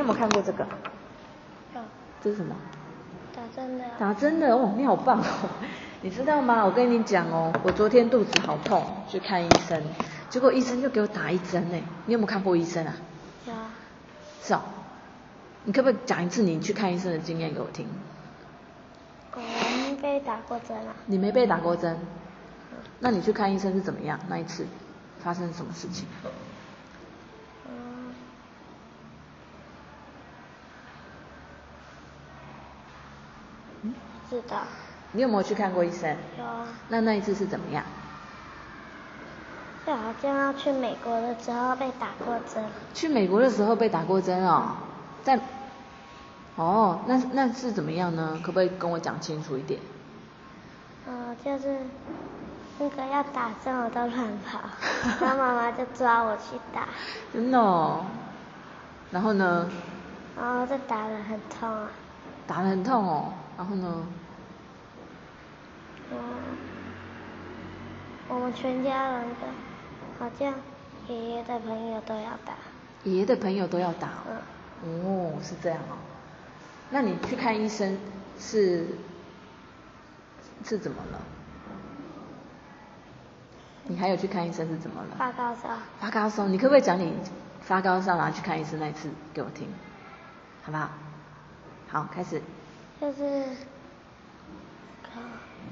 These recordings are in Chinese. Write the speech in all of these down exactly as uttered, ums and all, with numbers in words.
没有看过这个？ 有。 这是什么？ 打针的。 打针的哦，你好棒哦！你知道吗？我跟你讲哦，我昨天肚子好痛，去看医生，结果医生就给我打一针呢。你有没有看过医生啊？ 有。 是哦。你可不可以讲一次你去看医生的经验给我听？ 我没被打过针啊。 你没被打过针？嗯。那你去看医生是怎么样？那一次发生什么事情？ 嗯。嗯？不知道。 你有没有去看过医生？ 有啊。 那那一次是怎么样？ 就好像要去美国的时候被打过针。 去美国的时候被打过针哦，在。哦，那那是怎么样呢？可不可以跟我讲清楚一点？ 嗯，就是那个要打针我都乱跑，然后妈妈就抓我去打。 真的哦。然后呢？ 然后就打得很痛啊。 打得很痛哦，然后呢？ 嗯，我们全家人的，好像爷爷的朋友都要打。 爷爷的朋友都要打哦。 嗯。 哦，是这样哦。那你去看医生是是怎么了？你还有去看医生是怎么了？ 发高烧。 发高烧，你可不可以讲你发高烧然后去看医生那一次给我听，好不好？好，开始。 就是，看，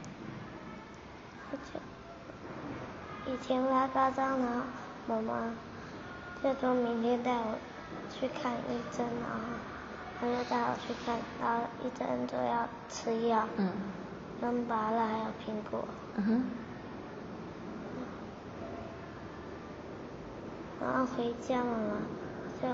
好久，以前发高烧，然后妈妈就说明天带我去看医生，然后他就带我去看，然后一针就要吃药， 嗯， 跟芭乐还有苹果。 嗯哼。 然后回家妈妈就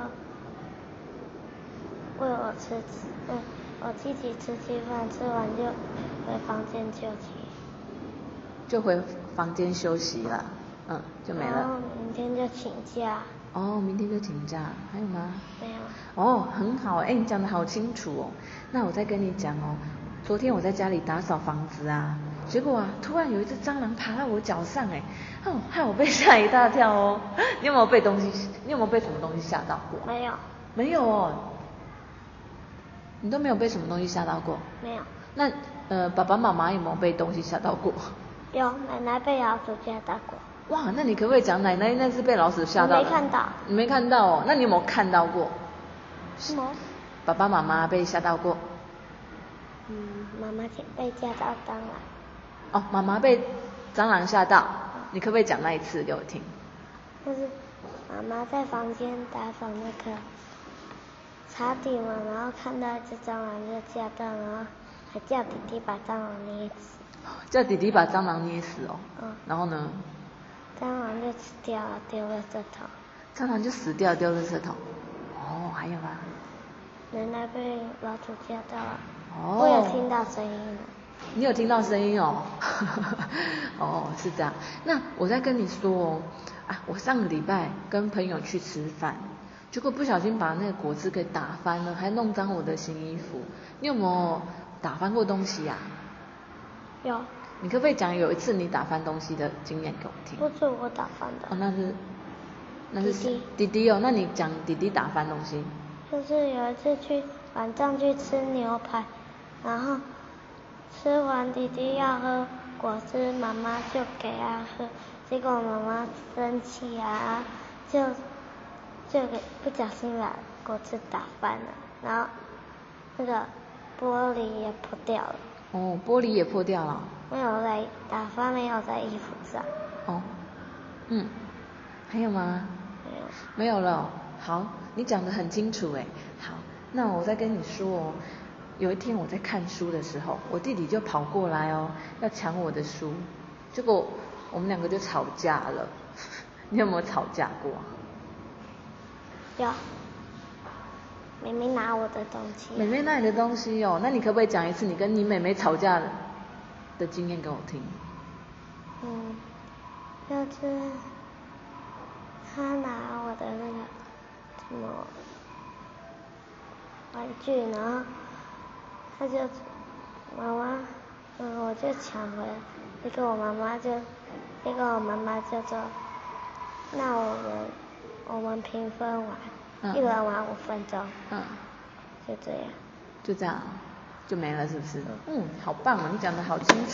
喂我吃，嗯，我自己吃鸡饭，吃完就回房间休息。 就回房间休息了，嗯，就没了。 然后明天就请假。 哦，明天就请假，还有吗？ 没有。 哦，很好，哎，你讲得好清楚哦。那我再跟你讲哦，昨天我在家里打扫房子啊，结果啊，突然有一只蟑螂爬到我脚上，哎，哦，害我被吓一大跳哦。你有没有被东西？你有没有被什么东西吓到过？ 没有。 没有哦。你都没有被什么东西吓到过？ 没有。 那呃，爸爸妈妈有没有被东西吓到过？ 有，奶奶被老鼠吓到过。 哇，那你可不可以讲奶奶那次被老鼠吓到的？ 我没看到。 你没看到哦？那你有没有看到过？ 什么？ 爸爸妈妈被吓到过？ 嗯，妈妈被吓到蟑螂。 哦，妈妈被蟑螂吓到，你可不可以讲那一次给我听？ 就是妈妈在房间打扫那个茶底嘛，然后看到一只蟑螂就吓到，然后还叫弟弟把蟑螂捏死。 叫弟弟把蟑螂捏死哦。 嗯。 然后呢？ 蟑螂就死掉了，丢了这头。 蟑螂就死掉，丢了这头。哦，还有吗？ 奶奶被老鼠吓到了。 哦。 我有听到声音了。 你有听到声音哦？哦，是这样。那我再跟你说哦，啊，我上个礼拜跟朋友去吃饭，结果不小心把那个果汁给打翻了，还弄脏我的新衣服。你有没有打翻过东西呀？ 有。 你可不可以讲有一次你打翻东西的经验给我听？ 不是我打翻的。 哦，那是那是弟弟。 弟弟哦，那你讲弟弟打翻东西。 就是有一次去晚上去吃牛排，然后吃完弟弟要喝果汁，妈妈就给他喝，结果妈妈生气啊，就就给不小心把果汁打翻了，然后那个玻璃也破掉了。 哦，玻璃也破掉了。 没有在打翻，没有在衣服上。 哦，嗯，还有吗？ 没有。 没有了。好，你讲得很清楚哎。好，那我再跟你说哦，有一天我在看书的时候，我弟弟就跑过来哦，要抢我的书，结果我们两个就吵架了。你有没有吵架过？ 有。妹妹拿我的东西。 妹妹拿你的东西哦，那你可不可以讲一次你跟你妹妹吵架的的经验给我听？ 嗯，就是她拿我的那个什么玩具，然后她就妈妈，嗯，我就抢回来，结果我妈妈就，结果我妈妈就说，那我们我们平分完， 嗯、一轮玩五分钟。 嗯。 就这样。 就这样，就没了是不是？嗯，好棒哦，你讲的好清楚。